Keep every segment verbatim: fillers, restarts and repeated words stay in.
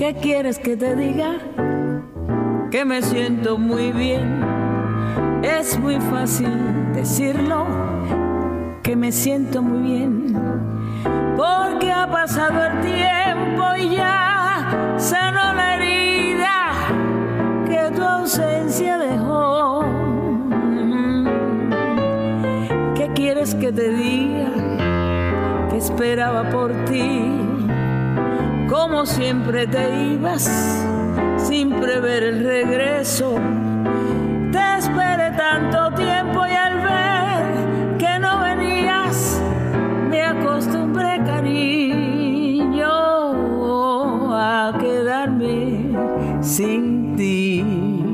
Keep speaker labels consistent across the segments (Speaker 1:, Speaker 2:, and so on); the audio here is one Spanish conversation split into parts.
Speaker 1: ¿Qué quieres que te diga? Que me siento muy bien. Es muy fácil decirlo, que me siento muy bien, porque ha pasado el tiempo y ya sanó la herida que tu ausencia dejó. ¿Qué quieres que te diga? Que esperaba por ti, como siempre te ibas sin prever el regreso. Te esperé tanto tiempo y al ver que no venías me acostumbré, cariño, a quedarme sin ti.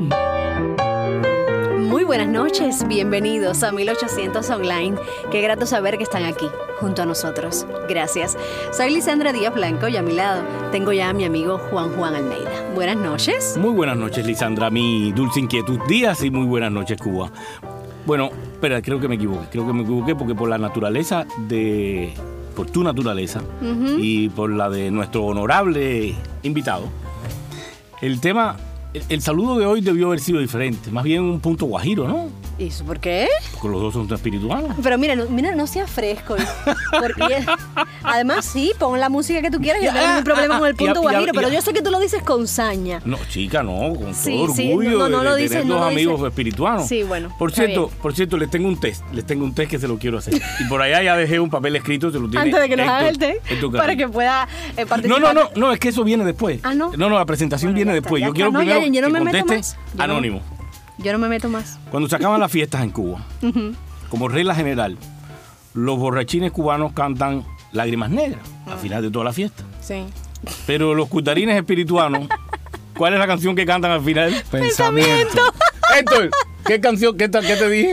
Speaker 2: Muy buenas noches, bienvenidos a mil ochocientos Online. Qué grato saber que están aquí, junto a nosotros. Gracias. Soy Lisandra Díaz Blanco y a mi lado tengo ya a mi amigo Juan Juan Almeida. Buenas noches.
Speaker 3: Muy buenas noches, Lisandra, mi dulce inquietud días y muy buenas noches, Cuba. Bueno, espera, creo que me equivoqué. Creo que me equivoqué porque por la naturaleza de... por tu naturaleza uh-huh. y por la de nuestro honorable invitado, el tema... El, el saludo de hoy debió haber sido diferente, más bien un punto guajiro, ¿no?
Speaker 2: ¿Y eso por qué?
Speaker 3: Porque los dos son espirituales.
Speaker 2: Pero mira, no, mira, no seas fresco. Porque, además, sí, pon la música que tú quieras. Yo no tengo ningún problema con el punto ya, guajiro, ya, ya, pero yo sé que tú lo dices con saña.
Speaker 3: No, chica, no, con
Speaker 2: sí,
Speaker 3: todo
Speaker 2: sí,
Speaker 3: orgullo
Speaker 2: no, no, no
Speaker 3: de,
Speaker 2: lo
Speaker 3: de
Speaker 2: dices,
Speaker 3: tener
Speaker 2: no
Speaker 3: dos
Speaker 2: lo
Speaker 3: amigos
Speaker 2: dices.
Speaker 3: espirituanos.
Speaker 2: Sí, bueno.
Speaker 3: Por cierto, bien. por cierto, les tengo un test, les tengo un test que se lo quiero hacer. Y por allá ya dejé un papel escrito, se lo tiene.
Speaker 2: Antes de que nos
Speaker 3: Héctor,
Speaker 2: haga el test, para que pueda eh, participar.
Speaker 3: No, no, no, no, es que eso viene después.
Speaker 2: Ah, no.
Speaker 3: No, no, la presentación
Speaker 2: bueno,
Speaker 3: viene
Speaker 2: está,
Speaker 3: después. Yo
Speaker 2: está.
Speaker 3: quiero
Speaker 2: no,
Speaker 3: primero
Speaker 2: ya, yo no
Speaker 3: que
Speaker 2: me meto
Speaker 3: conteste
Speaker 2: más.
Speaker 3: anónimo.
Speaker 2: Yo no, yo no me meto más.
Speaker 3: Cuando se acaban las fiestas en Cuba, uh-huh. como regla general, los borrachines cubanos cantan Lágrimas Negras uh-huh. al final de toda la fiesta.
Speaker 2: Sí.
Speaker 3: Pero los cutarines espirituanos, ¿cuál es la canción que cantan al final?
Speaker 2: Pensamiento.
Speaker 3: Héctor, ¿qué canción? ¿Qué, qué te dije?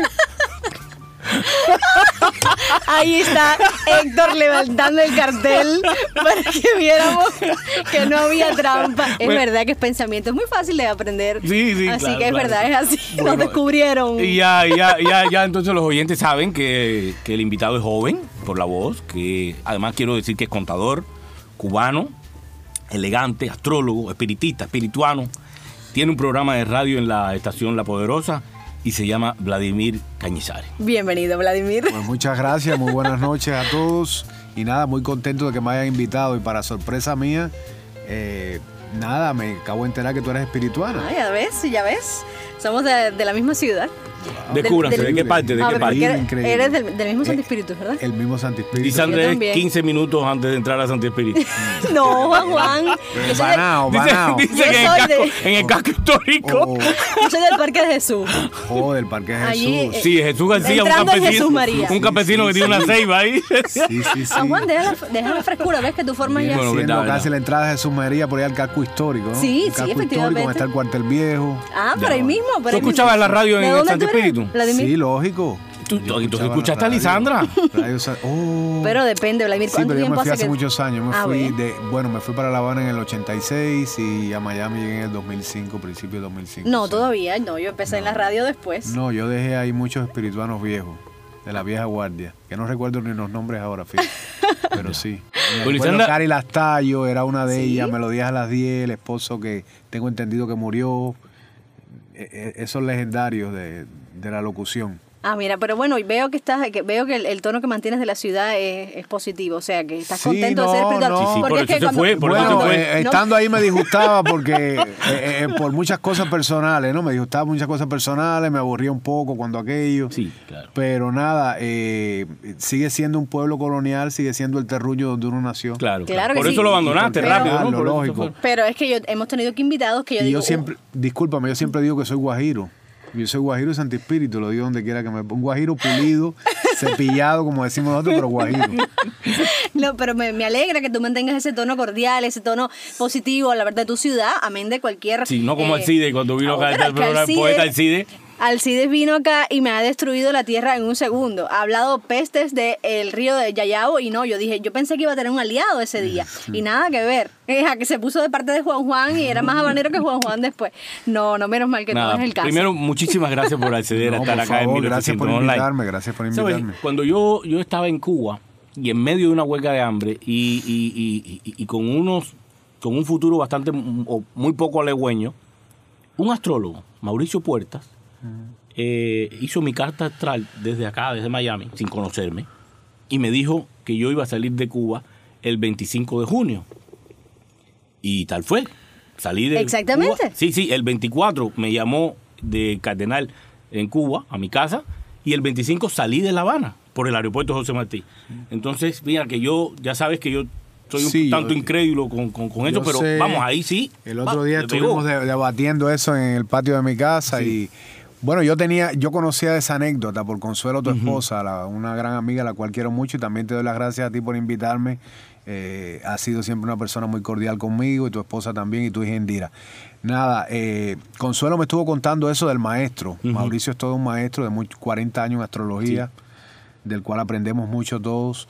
Speaker 2: Ahí está Héctor levantando el cartel para que viéramos que no había trampa. Es bueno, verdad que es pensamiento, es muy fácil de aprender.
Speaker 3: Sí, sí,
Speaker 2: así
Speaker 3: claro,
Speaker 2: que es
Speaker 3: claro.
Speaker 2: verdad, es así.
Speaker 3: Bueno,
Speaker 2: nos descubrieron.
Speaker 3: Y ya, ya, ya, ya, entonces los oyentes saben que, que el invitado es joven por la voz, que además quiero decir que es contador, cubano, elegante, astrólogo, espiritista, espirituano. Tiene un programa de radio en la estación La Poderosa y se llama Vladimir Cañizares.
Speaker 2: Bienvenido, Vladimir.
Speaker 4: Pues muchas gracias, muy buenas noches a todos. Y nada, muy contento de que me hayan invitado. Y para sorpresa mía, eh, nada, me acabo de enterar que tú eres espirituana.
Speaker 2: Ah, ya ves, ya ves. Somos de, de la misma ciudad.
Speaker 3: Descúbranse, ¿de qué parte? ¿De
Speaker 2: ah,
Speaker 3: qué parte?
Speaker 2: Eres, eres del, del mismo Santi Espíritu, ¿verdad?
Speaker 4: El mismo Santi Espíritu.
Speaker 3: Lisandra es quince minutos antes de entrar a Santi Espíritu.
Speaker 2: No, Juan Juan.
Speaker 4: Banao, banao.
Speaker 3: Dice, dice que en el, casco, de... en el casco histórico.
Speaker 4: Oh.
Speaker 2: Yo soy del Parque de Jesús.
Speaker 4: Oh, del Parque de Jesús.
Speaker 2: Allí,
Speaker 3: sí, Jesús García, un campesino.
Speaker 2: Jesús María.
Speaker 3: Un campesino sí, sí, que tiene sí. una ceiba ahí.
Speaker 4: Sí, sí, sí.
Speaker 2: Ah, Juan, deja la, deja la frescura, ves que tú formas ya.
Speaker 4: Bueno, siendo verdad, casi verdad. La entrada de Jesús María por ahí al casco histórico, ¿no?
Speaker 2: Sí,
Speaker 4: el casco
Speaker 2: sí, efectivamente.
Speaker 4: Histórico, donde está el cuartel viejo.
Speaker 2: Ah, por ahí mismo. Por
Speaker 3: ¿Tú
Speaker 2: ahí
Speaker 3: escuchabas
Speaker 2: mismo.
Speaker 3: la radio en el Santi Espíritu?
Speaker 4: Sí, lógico.
Speaker 3: ¿Tú, tú escuchaste a Lisandra?
Speaker 4: Radio, oh.
Speaker 2: Pero depende, Vladimir.
Speaker 4: Sí, pero yo me fui hace, hace que... muchos años. Me
Speaker 2: ah,
Speaker 4: fui de, bueno, me fui para La Habana en el ochenta y seis y a Miami llegué en el dos mil cinco, principio de dos mil cinco.
Speaker 2: No,
Speaker 4: o sea,
Speaker 2: todavía no. Yo empecé no. en la radio después.
Speaker 4: No, yo dejé ahí muchos espirituanos viejos, de la vieja guardia, que no recuerdo ni los nombres ahora, fíjate. Pero sí. Bueno, Cari Lastallo era una de ¿Sí? ellas, Melodías a las diez, el esposo que tengo entendido que murió. Esos legendarios de, de la locución.
Speaker 2: Ah, mira, pero bueno, veo que estás, que veo que el, el tono que mantienes de la ciudad es, es positivo, o sea, que estás sí, contento
Speaker 4: no,
Speaker 2: de ser espiritual.
Speaker 4: No,
Speaker 3: sí, sí,
Speaker 2: porque
Speaker 3: por
Speaker 2: es
Speaker 3: eso
Speaker 2: que
Speaker 3: se
Speaker 2: cuando...
Speaker 3: fue, por
Speaker 4: bueno,
Speaker 3: eso se fue.
Speaker 4: Eh, estando ahí me disgustaba porque eh, eh, por muchas cosas personales, ¿no? Me disgustaba muchas cosas personales, me aburría un poco cuando aquello.
Speaker 3: Sí, claro.
Speaker 4: Pero nada, eh, sigue siendo un pueblo colonial, sigue siendo el terruño donde uno nació.
Speaker 3: Claro,
Speaker 2: claro.
Speaker 3: Por
Speaker 2: que
Speaker 3: eso
Speaker 2: sí.
Speaker 3: lo abandonaste
Speaker 2: pero,
Speaker 3: rápido, ¿no?
Speaker 4: Lo lógico.
Speaker 2: Pero es que yo, hemos tenido que invitados que yo
Speaker 4: y
Speaker 2: digo...
Speaker 4: yo siempre, uh, discúlpame, yo siempre digo que soy guajiro. Yo soy guajiro y Santi Espíritu, lo digo donde quiera que me ponga. Un guajiro pulido, cepillado, como decimos nosotros, pero guajiro.
Speaker 2: No, pero me, me alegra que tú mantengas ese tono cordial, ese tono positivo, la verdad, de tu ciudad, amén de cualquier...
Speaker 3: Sí, no como
Speaker 2: eh,
Speaker 3: Alcide, cuando vino acá el poeta Alcide.
Speaker 2: Alcides vino acá y me ha destruido la tierra en un segundo. Ha hablado pestes del río de Yayabo y no, yo dije, yo pensé que iba a tener un aliado ese día. Y nada que ver. Es a que se puso de parte de Juan Juan y era más habanero que Juan Juan después. No, no, menos mal que nada, no es el caso.
Speaker 3: Primero, muchísimas gracias por acceder
Speaker 4: no,
Speaker 3: a estar
Speaker 4: por
Speaker 3: acá
Speaker 4: favor,
Speaker 3: en mil ochocientos
Speaker 4: gracias por
Speaker 3: Online.
Speaker 4: invitarme, gracias por invitarme.
Speaker 3: ¿Sabes? Cuando yo, yo estaba en Cuba y en medio de una huelga de hambre y, y, y, y, y con unos con un futuro bastante o muy poco halagüeño, un astrólogo, Mauricio Puertas, uh-huh. eh, hizo mi carta astral desde acá, desde Miami, sin conocerme, y me dijo que yo iba a salir de Cuba el veinticinco de junio. Y tal fue. Salí de
Speaker 2: Exactamente.
Speaker 3: Cuba. Sí, sí, el veinticuatro me llamó de Cardenal en Cuba, a mi casa, y el veinticinco salí de La Habana por el aeropuerto José Martí. Entonces, mira, que yo, ya sabes que yo soy un sí, tanto yo, incrédulo con, con, con eso, pero sé, vamos, ahí sí.
Speaker 4: El otro va, día estuvimos de, debatiendo eso en el patio de mi casa, sí. y bueno, yo tenía, yo conocía esa anécdota por Consuelo, tu uh-huh. esposa, la, una gran amiga a la cual quiero mucho, y también te doy las gracias a ti por invitarme. Eh, has sido siempre una persona muy cordial conmigo, y tu esposa también, y tu hija Indira. Nada, eh, Consuelo me estuvo contando eso del maestro. Uh-huh. Mauricio es todo un maestro de muy, cuarenta años en astrología, sí. del cual aprendemos mucho todos.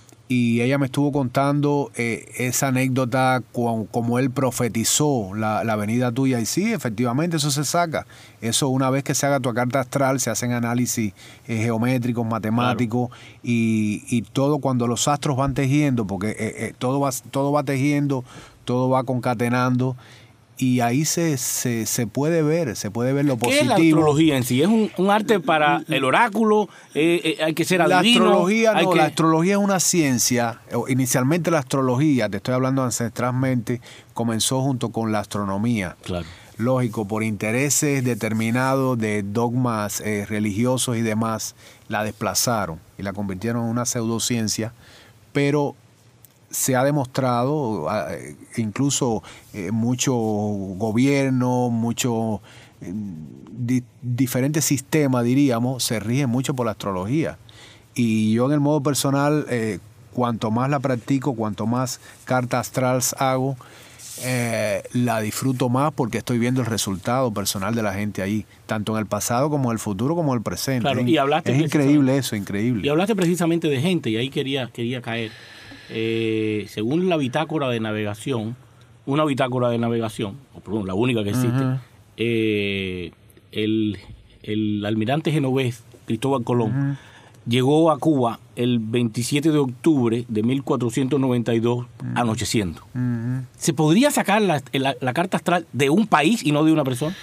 Speaker 4: Y ella me estuvo contando eh, esa anécdota como, como él profetizó la, la venida tuya. Y sí, efectivamente, eso se saca. Eso, una vez que se haga tu carta astral, se hacen análisis eh, geométricos, matemáticos, claro. y, y todo cuando los astros van tejiendo, porque eh, eh, todo, va, todo va tejiendo, todo va concatenando. Y ahí se, se, se puede ver, se puede ver lo
Speaker 3: ¿Qué
Speaker 4: positivo.
Speaker 3: ¿Qué es la astrología en sí? ¿Es un, un arte para el oráculo? Eh, eh, ¿Hay que ser adivino?
Speaker 4: La astrología
Speaker 3: ¿Hay
Speaker 4: no,
Speaker 3: que...
Speaker 4: la astrología es una ciencia. Inicialmente la astrología, te estoy hablando ancestralmente, comenzó junto con la astronomía.
Speaker 3: Claro.
Speaker 4: Lógico, por intereses determinados de dogmas eh, religiosos y demás, la desplazaron y la convirtieron en una pseudociencia, pero se ha demostrado, incluso eh, mucho gobierno, mucho eh, di, diferentes sistemas, diríamos, se rigen mucho por la astrología. Y yo en el modo personal, eh, cuanto más la practico, cuanto más cartas astrales hago, eh, la disfruto más porque estoy viendo el resultado personal de la gente ahí, tanto en el pasado como en el futuro como en el presente.
Speaker 3: Claro, y hablaste
Speaker 4: es increíble eso, increíble.
Speaker 3: Y hablaste precisamente de gente, y ahí quería, quería caer. Eh, según la bitácora de navegación, una bitácora de navegación, o perdón, la única que existe, uh-huh. eh, el, el almirante genovés Cristóbal Colón uh-huh. llegó a Cuba el veintisiete de octubre de mil cuatrocientos noventa y dos uh-huh. anocheciendo. Uh-huh. ¿Se podría sacar la, la, la carta astral de un país y no de una persona?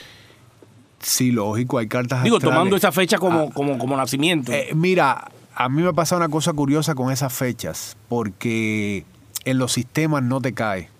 Speaker 4: Sí, lógico, hay cartas
Speaker 3: Digo,
Speaker 4: astrales.
Speaker 3: tomando esa fecha como,
Speaker 4: ah,
Speaker 3: como, como nacimiento.
Speaker 4: Eh, mira, a mí me pasa una cosa curiosa con esas fechas, porque en los sistemas no te cae.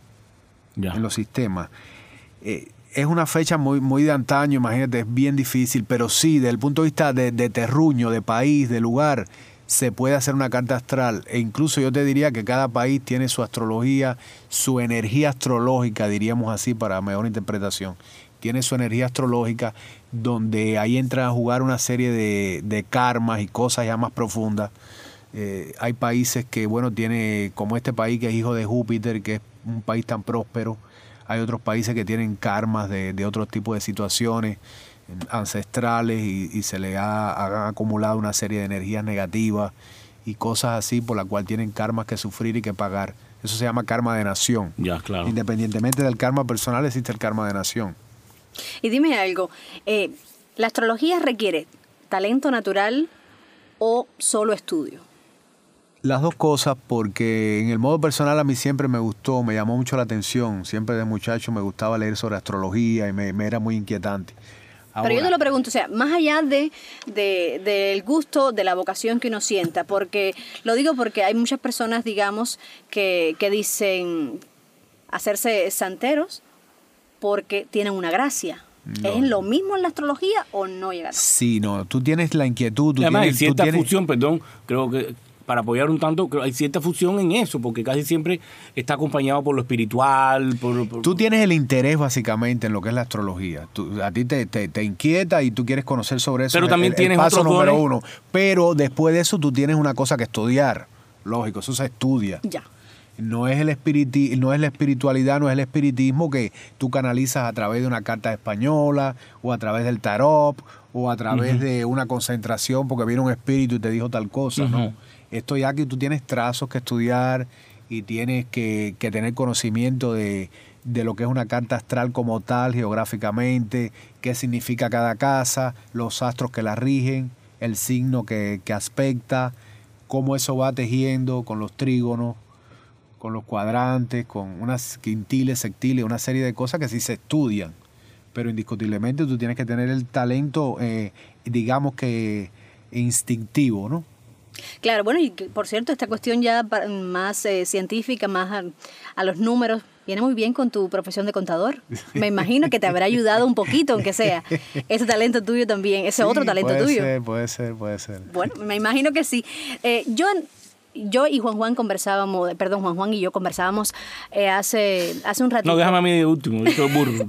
Speaker 4: Ya. En los sistemas. Eh, es una fecha muy, muy de antaño, imagínate, es bien difícil, pero sí, desde el punto de vista de, de terruño, de país, de lugar, se puede hacer una carta astral. E incluso yo te diría que cada país tiene su astrología, su energía astrológica, diríamos así, para mejor interpretación. Tiene su energía astrológica, donde ahí entra a jugar una serie de, de karmas y cosas ya más profundas. Eh, hay países que, bueno, tiene, como este país que es hijo de Júpiter, que es un país tan próspero. Hay otros países que tienen karmas de, de otros tipos de situaciones ancestrales y, y se le ha, ha acumulado una serie de energías negativas y cosas así por la cual tienen karmas que sufrir y que pagar. Eso se llama karma de nación.
Speaker 3: Ya, claro.
Speaker 4: Independientemente del karma personal, existe el karma de nación.
Speaker 2: Y dime algo, eh, ¿la astrología requiere talento natural o solo estudio?
Speaker 4: Las dos cosas, porque en el modo personal a mí siempre me gustó, me llamó mucho la atención. Siempre de muchacho me gustaba leer sobre astrología y me, me era muy inquietante. Ahora,
Speaker 2: pero yo te lo pregunto, o sea, más allá de, de del gusto, de la vocación que uno sienta, porque lo digo porque hay muchas personas, digamos, que, que dicen hacerse santeros porque tienen una gracia. No. ¿Es lo mismo en la astrología o no llega?
Speaker 4: Sí, no, tú tienes la inquietud. Tú
Speaker 3: Además,
Speaker 4: tienes,
Speaker 3: hay cierta
Speaker 4: tú tienes...
Speaker 3: fusión, perdón, creo que para apoyar un tanto, creo, hay cierta fusión en eso, porque casi siempre está acompañado por lo espiritual. Por, por...
Speaker 4: Tú tienes el interés básicamente en lo que es la astrología. Tú, a ti te, te, te inquieta y tú quieres conocer sobre eso.
Speaker 3: Pero también
Speaker 4: el,
Speaker 3: tienes
Speaker 4: el paso
Speaker 3: otros
Speaker 4: número
Speaker 3: dones.
Speaker 4: uno. Pero después de eso tú tienes una cosa que estudiar. Lógico, eso se estudia.
Speaker 2: Ya.
Speaker 4: No es el espiriti, no es la espiritualidad, no es el espiritismo que tú canalizas a través de una carta española o a través del tarot o a través uh-huh. de una concentración porque viene un espíritu y te dijo tal cosa, uh-huh. ¿no? Esto ya que tú tienes trazos que estudiar y tienes que, que tener conocimiento de, de lo que es una carta astral como tal, geográficamente, qué significa cada casa, los astros que la rigen, el signo que, que aspecta, cómo eso va tejiendo con los trígonos, con los cuadrantes, con unas quintiles, sectiles, una serie de cosas que sí se estudian. Pero indiscutiblemente tú tienes que tener el talento, eh, digamos que instintivo, ¿no?
Speaker 2: Claro, bueno, y por cierto, esta cuestión ya más eh, científica, más a, a los números, viene muy bien con tu profesión de contador. Me imagino que te habrá ayudado un poquito, aunque sea, ese talento tuyo también, ese sí, otro talento
Speaker 4: puede
Speaker 2: tuyo.
Speaker 4: Ser, puede ser, puede ser.
Speaker 2: Bueno, me imagino que sí. Eh, yo... Yo y Juan Juan conversábamos, perdón, Juan Juan y yo conversábamos eh, hace, hace un ratito.
Speaker 3: No, déjame a mí de último, yo soy burro.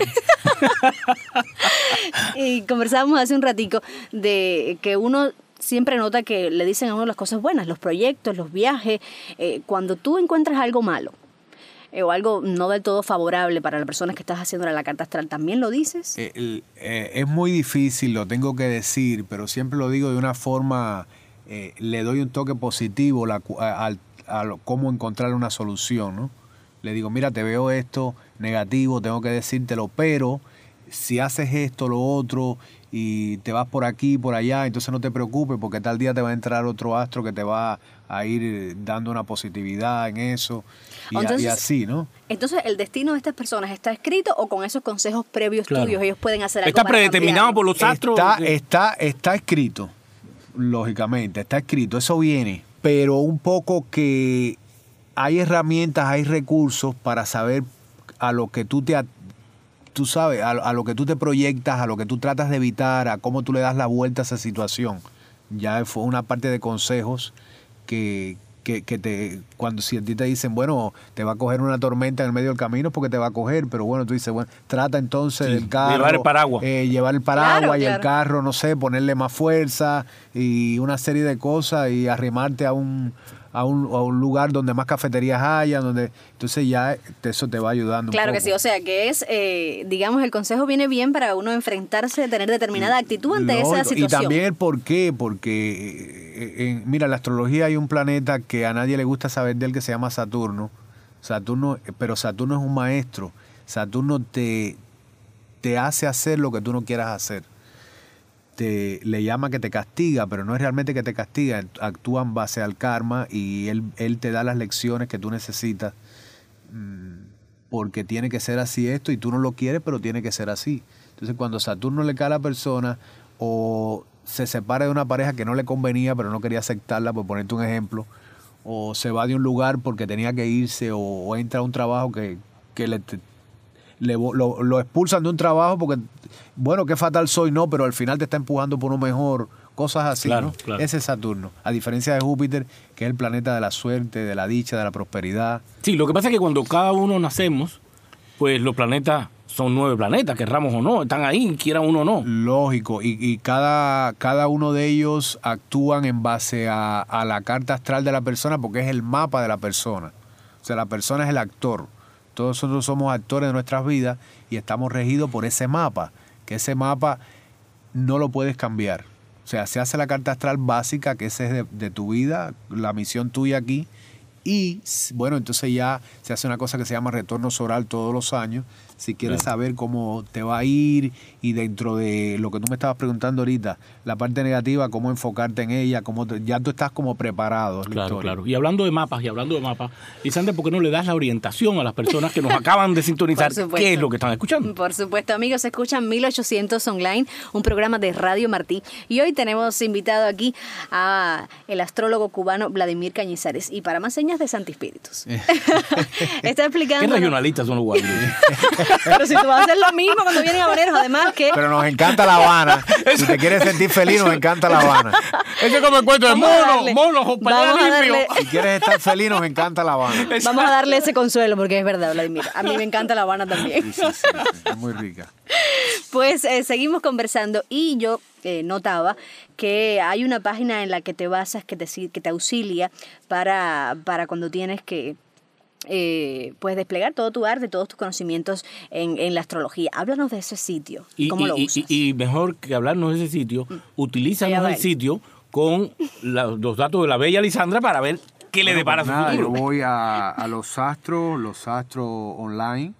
Speaker 2: Y conversábamos hace un ratico de que uno siempre nota que le dicen a uno las cosas buenas, los proyectos, los viajes. Eh, cuando tú encuentras algo malo eh, o algo no del todo favorable para la persona que estás haciendo la carta astral, ¿también lo dices?
Speaker 4: Eh, el, eh, es muy difícil, lo tengo que decir, pero siempre lo digo de una forma... Eh, le doy un toque positivo la, a, a, a cómo encontrar una solución, ¿no? Le digo, mira, te veo esto negativo, tengo que decírtelo, pero si haces esto, lo otro, y te vas por aquí, por allá, entonces no te preocupes, porque tal día te va a entrar otro astro que te va a ir dando una positividad en eso, y, entonces, a, y así, ¿no?
Speaker 2: Entonces, ¿el destino de estas personas está escrito o con esos consejos previos claro. tuyos ellos pueden hacer algo
Speaker 3: ¿Está
Speaker 2: para
Speaker 3: predeterminado
Speaker 2: cambiar?
Speaker 3: por los astros?
Speaker 4: Está, está, está escrito. Lógicamente, está escrito, eso viene, pero un poco que hay herramientas, hay recursos para saber a lo que tú te, tú sabes, a, a lo que tú te proyectas, a lo que tú tratas de evitar, a cómo tú le das la vuelta a esa situación. Ya fue una parte de consejos que, que, que te, cuando si a ti te dicen, bueno, te va a coger una tormenta en el medio del camino, porque te va a coger, pero bueno, tú dices, bueno, trata entonces sí, del carro.
Speaker 3: Llevar el paraguas.
Speaker 4: Eh, llevar el paraguas
Speaker 2: claro,
Speaker 4: y
Speaker 2: claro.
Speaker 4: el carro, no sé, ponerle más fuerza y una serie de cosas y arrimarte a un, a un, a un lugar donde más cafeterías haya, donde entonces ya eso te va ayudando
Speaker 2: claro
Speaker 4: un poco.
Speaker 2: Que sí, o sea que es, eh, digamos, el consejo viene bien para uno enfrentarse, tener determinada actitud ante
Speaker 4: Lógico.
Speaker 2: esa situación.
Speaker 4: Y también el por qué, porque en, mira, en la astrología hay un planeta que a nadie le gusta saber de él que se llama Saturno. Saturno, pero Saturno es un maestro. Saturno te, te hace hacer lo que tú no quieras hacer. Te, le llama que te castiga, pero no es realmente que te castiga, actúa en base al karma y él, él te da las lecciones que tú necesitas porque tiene que ser así esto y tú no lo quieres, pero tiene que ser así. Entonces cuando Saturno le cae a la persona o se separa de una pareja que no le convenía pero no quería aceptarla, por ponerte un ejemplo, o se va de un lugar porque tenía que irse o, o entra a un trabajo que, que le... Te, Le, lo, lo expulsan de un trabajo porque, bueno, qué fatal soy, no, pero al final te está empujando por uno mejor, cosas así, claro, ¿no? Claro. Ese es Saturno, a diferencia de Júpiter, que es el planeta de la suerte, de la dicha, de la prosperidad.
Speaker 3: Sí, lo que pasa es que cuando cada uno nacemos, pues los planetas son nueve planetas, querramos o no, están ahí, quiera uno o no.
Speaker 4: Lógico, y, y cada, cada uno de ellos actúan en base a, a la carta astral de la persona porque es el mapa de la persona. O sea, la persona es el actor. Todos nosotros somos actores de nuestras vidas y estamos regidos por ese mapa, que ese mapa no lo puedes cambiar. O sea, se hace la carta astral básica, que esa es de, de tu vida, la misión tuya aquí, y bueno, entonces ya se hace una cosa que se llama retorno solar todos los años, si quieres claro. saber cómo te va a ir y dentro de lo que tú me estabas preguntando ahorita, la parte negativa, cómo enfocarte en ella, cómo te, ya tú estás como preparado.
Speaker 3: Claro, claro. Y hablando de mapas, y hablando de mapas, Lisandra, ¿por qué no le das la orientación a las personas que nos acaban de sintonizar? ¿Qué es lo que están escuchando?
Speaker 2: Por supuesto, amigos, escuchan mil ochocientos Online, un programa de Radio Martí. Y hoy tenemos invitado aquí a el astrólogo cubano Vladimir Cañizares. Y para más señas de Santi Espíritus. Está explicando...
Speaker 3: ¿Qué regionalistas son los guardias?
Speaker 2: Pero si tú vas a hacer lo mismo cuando vienen habaneros, además que...
Speaker 4: Pero nos encanta La Habana. Si te quieres sentir feliz, nos encanta La Habana.
Speaker 3: Ese es como el cuento de mono, mono,
Speaker 2: vamos a darle...
Speaker 4: Si quieres estar feliz, nos encanta La Habana.
Speaker 2: Vamos a darle ese consuelo, porque es verdad, Vladimir. A mí me encanta La Habana también.
Speaker 4: Sí, sí, sí, sí. Es muy rica.
Speaker 2: Pues eh, seguimos conversando y yo eh, notaba que hay una página en la que te basas, que te, que te auxilia para, para cuando tienes que... Eh, puedes desplegar todo tu arte, todos tus conocimientos en, en la astrología. Háblanos de ese sitio.
Speaker 3: Y,
Speaker 2: ¿Cómo
Speaker 3: y,
Speaker 2: lo usas?
Speaker 3: Y, y mejor que hablarnos de ese sitio, mm. utilízanos el sitio con la, los datos de la bella Lisandra para ver qué bueno, le depara
Speaker 4: pues
Speaker 3: su
Speaker 4: nada,
Speaker 3: futuro.
Speaker 4: Yo voy a, a los astros, los astros online.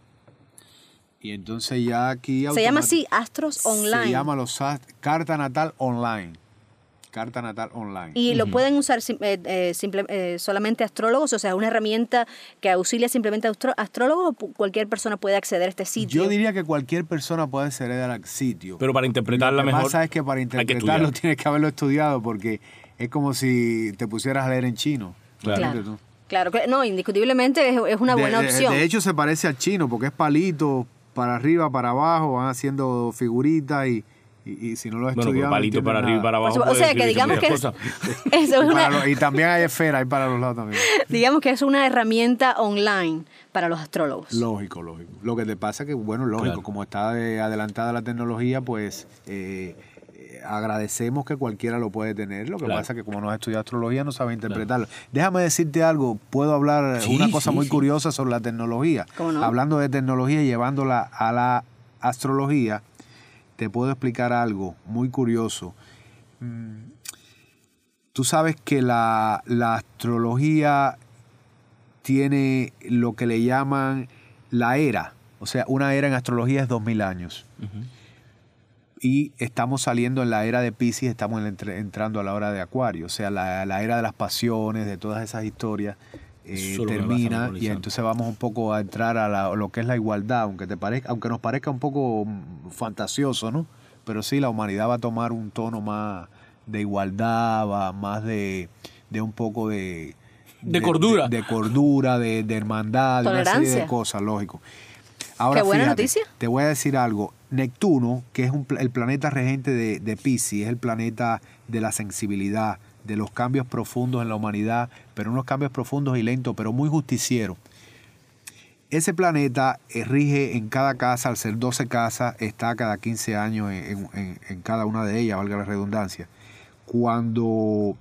Speaker 4: Y entonces ya aquí...
Speaker 2: Se llama así, Astros Online.
Speaker 4: Se llama los Carta Natal Online. Carta natal online.
Speaker 2: Y lo pueden usar sim- eh, eh, simple- eh, solamente astrólogos, o sea, una herramienta que auxilia simplemente a astro- astrólogos, o pu- cualquier persona puede acceder a este sitio.
Speaker 4: Yo diría que cualquier persona puede acceder al sitio.
Speaker 3: Pero para interpretarla
Speaker 4: Lo que
Speaker 3: mejor.
Speaker 4: pasa es que para
Speaker 3: hay que
Speaker 4: interpretarlo
Speaker 3: estudiar.
Speaker 4: tienes que haberlo estudiado, porque es como si te pusieras a leer en chino.
Speaker 3: Claro.
Speaker 4: ¿Entiendes
Speaker 2: Claro,
Speaker 4: tú?
Speaker 2: claro, que- no, indiscutiblemente es, es una
Speaker 4: De-
Speaker 2: buena
Speaker 4: de,
Speaker 2: opción.
Speaker 4: De hecho, se parece al chino, porque es palito para arriba, para abajo, van haciendo figuritas y, y, y si no lo has
Speaker 3: Bueno, pero
Speaker 4: estudiado. no
Speaker 3: palito para
Speaker 4: entiendes
Speaker 3: arriba y
Speaker 4: nada.
Speaker 3: para abajo.
Speaker 2: Por supuesto, o sea,
Speaker 3: puede
Speaker 2: que digamos que
Speaker 3: muchas
Speaker 2: es,
Speaker 3: cosas.
Speaker 2: eso es
Speaker 4: Y, para
Speaker 2: una,
Speaker 4: los- y también hay esferas, hay para los lados también.
Speaker 2: digamos que es una herramienta online para los astrólogos.
Speaker 4: Lógico, lógico. Lo que te pasa que, bueno, lógico,
Speaker 3: Claro.
Speaker 4: como está de- adelantada la tecnología, pues eh, eh, agradecemos que cualquiera lo puede tener. Lo que
Speaker 3: Claro.
Speaker 4: pasa es que como no has estudiado astrología, no sabe interpretarlo. Déjame decirte algo, puedo hablar
Speaker 3: Sí,
Speaker 4: una cosa
Speaker 3: sí,
Speaker 4: muy
Speaker 3: sí.
Speaker 4: curiosa sobre la tecnología.
Speaker 2: ¿Cómo no?
Speaker 4: Hablando de tecnología y llevándola a la astrología, te puedo explicar algo muy curioso. Mm, Tú sabes que la, la astrología tiene lo que le llaman la era. O sea, una era en astrología es dos mil años.
Speaker 3: Ujú.
Speaker 4: Y estamos saliendo en la era de Piscis, estamos entre- entrando a la hora de Acuario. O sea, la, la era de las pasiones, de todas esas historias, eh,
Speaker 3: Eso es lo que va
Speaker 4: termina. Y
Speaker 3: simbolizando.
Speaker 4: entonces vamos un poco a entrar a, la- a lo que es la igualdad, aunque, te parezca, aunque nos parezca un poco mm, fantasioso, ¿no? Pero sí, la humanidad va a tomar un tono más de igualdad, va más de, de un poco de...
Speaker 3: De cordura.
Speaker 4: De, de cordura, de, de hermandad, de una serie de
Speaker 2: Tolerancia.
Speaker 4: cosas, lógico. Ahora,
Speaker 2: Qué buena
Speaker 4: fíjate,
Speaker 2: noticia.
Speaker 4: te voy a decir algo. Neptuno, que es un pla- el planeta regente de, de Piscis, es el planeta de la sensibilidad, de los cambios profundos en la humanidad, pero unos cambios profundos y lentos, pero muy justicieros. Ese planeta eh, rige en cada casa, al ser doce casas, está cada quince años en, en- en cada una de ellas, valga la redundancia. Cuando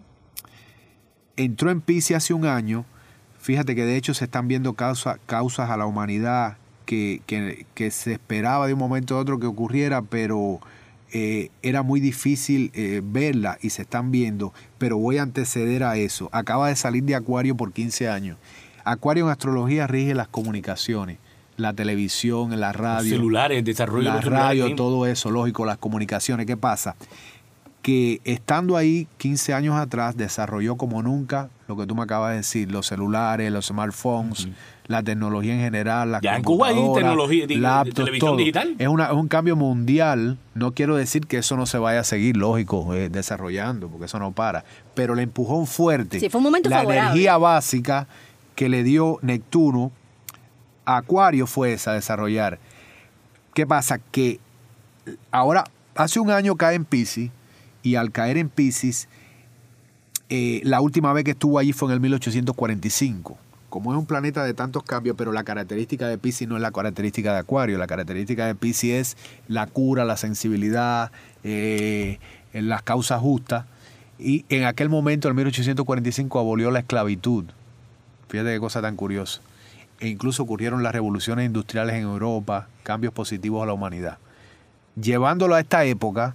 Speaker 4: entró en Piscis hace un año, fíjate que de hecho se están viendo causa- causas a la humanidad que, que- que se esperaba de un momento a otro que ocurriera, pero eh, era muy difícil eh, verla y se están viendo, pero voy a anteceder a eso. Acaba de salir de Acuario por quince años. Acuario en astrología rige las comunicaciones, la televisión, la
Speaker 3: Los
Speaker 4: radio,
Speaker 3: celulares, el desarrollo de
Speaker 4: la
Speaker 3: los celulares.
Speaker 4: radio,
Speaker 3: mismos.
Speaker 4: todo eso, lógico, las comunicaciones. ¿Qué pasa? Que estando ahí quince años atrás desarrolló como nunca lo que tú me acabas de decir, los celulares, los smartphones, uh-huh. la tecnología en general, las
Speaker 3: Ya en Cuba hay tecnología, de- de
Speaker 4: laptops,
Speaker 3: televisión
Speaker 4: todo.
Speaker 3: digital.
Speaker 4: Es, una, es un cambio mundial. No quiero decir que eso no se vaya a seguir, lógico, eh, desarrollando, porque eso no para. Pero el empujón fuerte,
Speaker 2: Sí, fue un momento
Speaker 4: la
Speaker 2: favorable.
Speaker 4: energía básica que le dio Neptuno a Acuario fue esa, desarrollar. ¿Qué pasa? Que ahora, hace un año cae en Piscis, y al caer en Piscis, eh, la última vez que estuvo allí fue en el mil ochocientos cuarenta y cinco. Como es un planeta de tantos cambios, pero la característica de Piscis no es la característica de Acuario. La característica de Piscis es la cura, la sensibilidad, eh, las causas justas. Y en aquel momento, en mil ochocientos cuarenta y cinco, abolió la esclavitud. Fíjate qué cosa tan curiosa. E incluso ocurrieron las revoluciones industriales en Europa, cambios positivos a la humanidad. Llevándolo a esta época,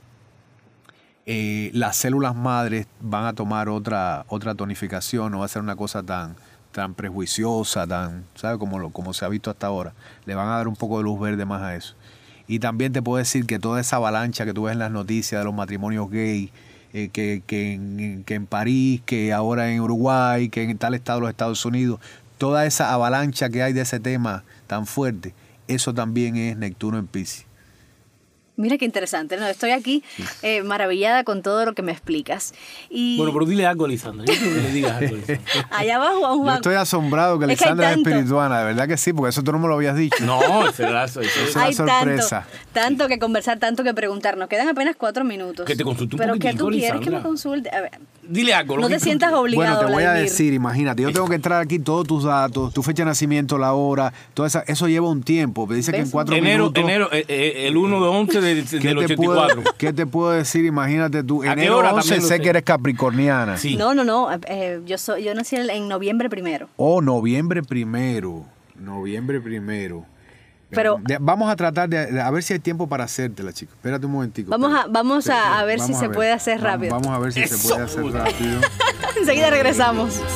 Speaker 4: eh, las células madres van a tomar otra, otra tonificación, no va a ser una cosa tan, tan prejuiciosa, tan, ¿sabes? Como, lo, como se ha visto hasta ahora. Le van a dar un poco de luz verde más a eso. Y también te puedo decir que toda esa avalancha que tú ves en las noticias de los matrimonios gay, eh, que, que, en, que en París, que ahora en Uruguay, que en tal estado de los Estados Unidos, toda esa avalancha que hay de ese tema tan fuerte, eso también es Neptuno en Piscis.
Speaker 2: Mira qué interesante, ¿no? Estoy aquí eh, maravillada con todo lo que me explicas. Y
Speaker 3: Bueno, pero dile algo a Lisandra. Yo quiero que le digas algo a Lisandra.
Speaker 2: allá abajo, Juan
Speaker 4: Yo
Speaker 2: Juan.
Speaker 4: estoy asombrado que
Speaker 2: Es que hay
Speaker 4: Lisandra es
Speaker 2: tanto.
Speaker 4: espirituana, de verdad que sí, porque eso tú no me lo habías dicho.
Speaker 3: No, ese era eso.
Speaker 4: Eso es
Speaker 2: Hay
Speaker 4: una sorpresa.
Speaker 2: tanto, tanto que conversar, tanto que preguntar. Nos quedan apenas cuatro minutos.
Speaker 3: Que te consulte un
Speaker 2: Pero ¿qué
Speaker 3: poquitico,
Speaker 2: tú quieres que me
Speaker 3: Lisandra.
Speaker 2: consulte? A ver,
Speaker 3: Dile algo. lo
Speaker 2: no
Speaker 3: que
Speaker 2: te
Speaker 3: tú
Speaker 2: sientas
Speaker 3: quieras.
Speaker 2: obligado,
Speaker 4: Bueno, te voy a
Speaker 2: Vladimir.
Speaker 4: decir, imagínate, yo tengo que entrar aquí todos tus datos, tu fecha de nacimiento, la hora, todo esa, eso lleva un tiempo. Me dice que en
Speaker 2: ¿Ves?
Speaker 4: cuatro
Speaker 3: Enero,
Speaker 4: minutos.
Speaker 3: enero, eh, eh, el uno de once del,
Speaker 4: ¿qué
Speaker 3: del
Speaker 4: te
Speaker 3: ochenta y cuatro.
Speaker 4: puedo, ¿Qué te puedo decir? Imagínate tú.
Speaker 3: ¿A qué
Speaker 4: Enero
Speaker 3: hora
Speaker 4: once
Speaker 3: también lo
Speaker 4: sé
Speaker 3: sé?
Speaker 4: que eres capricorniana.
Speaker 3: Sí.
Speaker 2: No, no, no. eh, yo, soy, yo nací en en noviembre primero.
Speaker 4: O noviembre primero. Noviembre primero.
Speaker 2: Pero-
Speaker 4: De- vamos a tratar de, de- a ver si hay tiempo para hacértela, chico. Espérate un momentico.
Speaker 2: Vamos a-
Speaker 4: espérate.
Speaker 2: vamos a- a ver si
Speaker 4: vamos
Speaker 2: se puede hacer
Speaker 4: Vamos-
Speaker 2: rápido.
Speaker 4: Vamos a ver si se
Speaker 3: Eso,
Speaker 4: puede hacer
Speaker 3: Buda.
Speaker 4: rápido.
Speaker 2: Enseguida regresamos.
Speaker 4: Sí.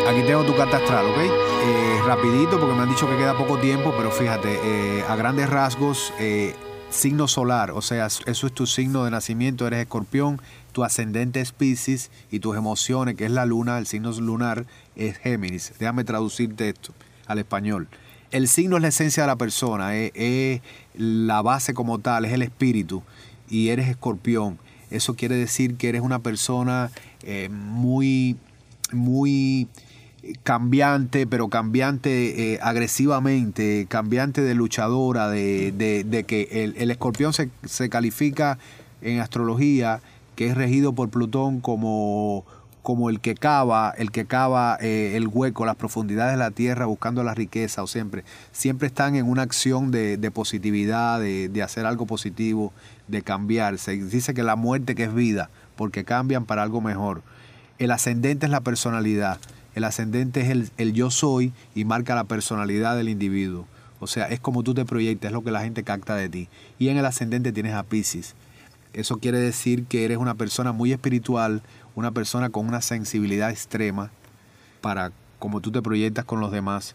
Speaker 4: Aquí tengo tu carta astral, ¿ok? Eh, rapidito, porque me han dicho que queda poco tiempo, pero fíjate, eh, a grandes rasgos, eh, signo solar, o sea, eso es tu signo de nacimiento, eres Escorpión, tu ascendente es Piscis y tus emociones, que es la luna, el signo lunar, es Géminis. Déjame traducirte esto al español. El signo es la esencia de la persona, es, es la base como tal, es el espíritu, y eres Escorpión. Eso quiere decir que eres una persona eh, muy, muy cambiante, pero cambiante eh, agresivamente, cambiante de luchadora, de, de, de que el, el Escorpión se, se califica en astrología, que es regido por Plutón como, como el que cava, el que cava eh, el hueco, las profundidades de la tierra buscando la riqueza, o siempre, siempre están en una acción de, de positividad, de, de hacer algo positivo, de cambiar. Se dice que la muerte que es vida, porque cambian para algo mejor. El ascendente es la personalidad. El ascendente es el, el yo soy y marca la personalidad del individuo. O sea, es como tú te proyectas, es lo que la gente capta de ti. Y en el ascendente tienes a Piscis. Eso quiere decir que eres una persona muy espiritual, una persona con una sensibilidad extrema para cómo tú te proyectas con los demás.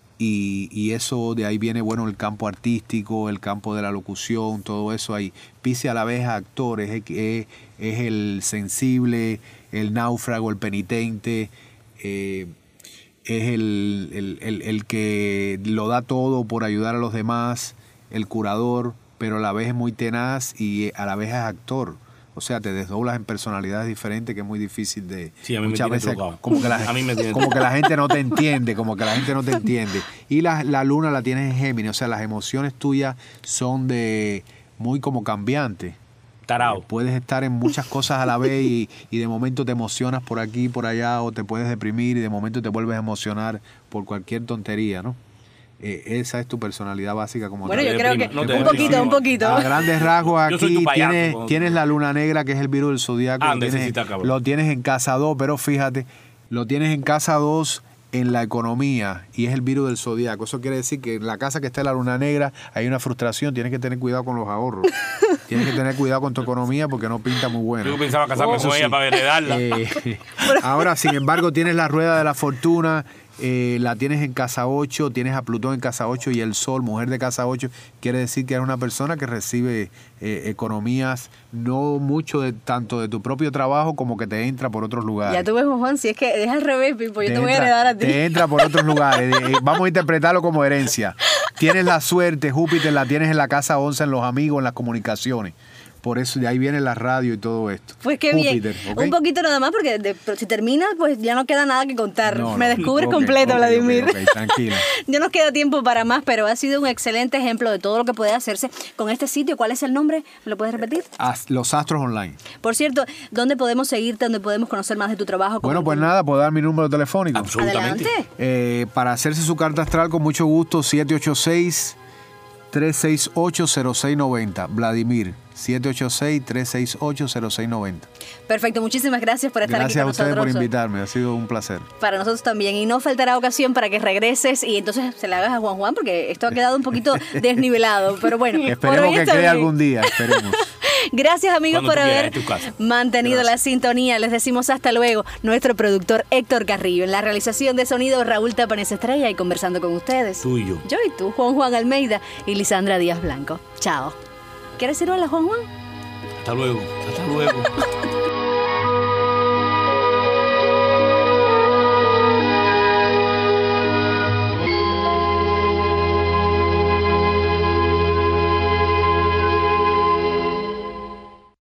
Speaker 4: Y, y eso de ahí viene, bueno, el campo artístico, el campo de la locución, todo eso ahí. Piscis a la vez es actor, es, es, es el sensible, el náufrago, el penitente. Eh, es el, el, el, el que lo da todo por ayudar a los demás, el curador, pero a la vez es muy tenaz y a la vez es actor. O sea, te desdoblas en personalidades diferentes que es muy difícil de...
Speaker 3: Sí, a mí
Speaker 4: muchas
Speaker 3: me
Speaker 4: veces
Speaker 3: tocado.
Speaker 4: como que, la,
Speaker 3: a mí me
Speaker 4: como que la gente no te entiende, como que la gente no te entiende. Y la, la luna la tienes en Géminis, o sea, las emociones tuyas son de muy como cambiantes.
Speaker 3: Tarao.
Speaker 4: Puedes estar en muchas cosas a la vez y, y de momento te emocionas por aquí, por allá, o te puedes deprimir y de momento te vuelves a emocionar por cualquier tontería, ¿no? Eh, esa es tu personalidad básica como
Speaker 2: bueno,
Speaker 4: tal.
Speaker 2: yo creo que
Speaker 3: no
Speaker 2: un poquito, un poquito.
Speaker 4: A grandes rasgos
Speaker 3: Yo soy tu
Speaker 4: aquí
Speaker 3: payaso,
Speaker 4: tienes,
Speaker 3: como-
Speaker 4: tienes la luna negra, que es el virus del zodiaco.
Speaker 3: Ah,
Speaker 4: lo, tienes,
Speaker 3: necesita, cabrón.
Speaker 4: lo tienes en casa dos, pero fíjate, lo tienes en casa dos en la economía y es el virus del zodiaco. Eso quiere decir que en la casa que está la luna negra hay una frustración, tienes que tener cuidado con los ahorros. Tienes que tener cuidado con tu economía porque no pinta muy buena.
Speaker 3: Yo pensaba casarme
Speaker 4: Eso
Speaker 3: con ella
Speaker 4: sí.
Speaker 3: para heredarla.
Speaker 4: Eh, ahora, sin embargo, tienes la rueda de la fortuna, eh, la tienes en casa ocho, tienes a Plutón en casa ocho y el Sol, mujer de casa ocho, quiere decir que eres una persona que recibe eh, economías, no mucho de tanto de tu propio trabajo como que te entra por otros lugares.
Speaker 2: Ya tú ves, Juan, si es que es al revés, Pipo, yo te, voy a
Speaker 4: entra-
Speaker 2: heredar a ti.
Speaker 4: Te entra por otros lugares. Eh, Vamos a interpretarlo como herencia. Tienes la suerte, Júpiter la tienes en la casa once, en los amigos, en las comunicaciones. Por eso de ahí viene la radio y todo esto.
Speaker 2: Pues qué
Speaker 4: Júpiter,
Speaker 2: bien.
Speaker 4: ¿ok?
Speaker 2: Un poquito nada más, porque de- pero si terminas, pues ya no queda nada que contar.
Speaker 4: No,
Speaker 2: Me
Speaker 4: no.
Speaker 2: descubres
Speaker 4: Ok,
Speaker 2: completo,
Speaker 4: ok,
Speaker 2: Vladimir.
Speaker 4: ok, ok, tranquila.
Speaker 2: Ya nos queda tiempo para más, pero ha sido un excelente ejemplo de todo lo que puede hacerse con este sitio. ¿Cuál es el nombre? ¿Me lo puedes repetir?
Speaker 4: As- Los Astros Online.
Speaker 2: Por cierto, ¿dónde podemos seguirte? ¿Dónde podemos conocer más de tu trabajo?
Speaker 4: Bueno,
Speaker 2: ¿Cómo
Speaker 4: pues
Speaker 2: tú-
Speaker 4: nada, puedo dar mi número telefónico.
Speaker 3: Absolutamente.
Speaker 2: Adelante.
Speaker 4: Eh, para hacerse su carta astral, con mucho gusto, siete ocho seis, tres seis ocho, cero seis nueve cero. Vladimir, siete ocho seis, tres seis ocho, cero seis nueve cero.
Speaker 2: Perfecto, muchísimas gracias por estar
Speaker 4: Gracias
Speaker 2: aquí
Speaker 4: a
Speaker 2: con
Speaker 4: ustedes por
Speaker 2: nosotros.
Speaker 4: invitarme, ha sido un placer.
Speaker 2: Para nosotros también. Y no faltará ocasión para que regreses y entonces se la hagas a Juan Juan, porque esto ha quedado un poquito desnivelado. Pero bueno, por
Speaker 4: Esperemos
Speaker 2: hoy
Speaker 4: que
Speaker 2: está
Speaker 4: cree
Speaker 2: bien.
Speaker 4: algún día, esperemos.
Speaker 2: Gracias, amigos,
Speaker 3: Cuando
Speaker 2: por
Speaker 3: tú quieras,
Speaker 2: haber
Speaker 3: en tu casa.
Speaker 2: mantenido
Speaker 4: Gracias.
Speaker 2: la sintonía. Les decimos hasta luego. Nuestro productor Héctor Carrillo. En la realización de sonido, Raúl Tapanes Estrella, y conversando con ustedes.
Speaker 3: Tú y yo.
Speaker 2: Yo y tú, Juan Juan Almeida y Lisandra Díaz Blanco. Chao. ¿Quieres decir hola, Juan Juan?
Speaker 3: Hasta luego. Hasta luego.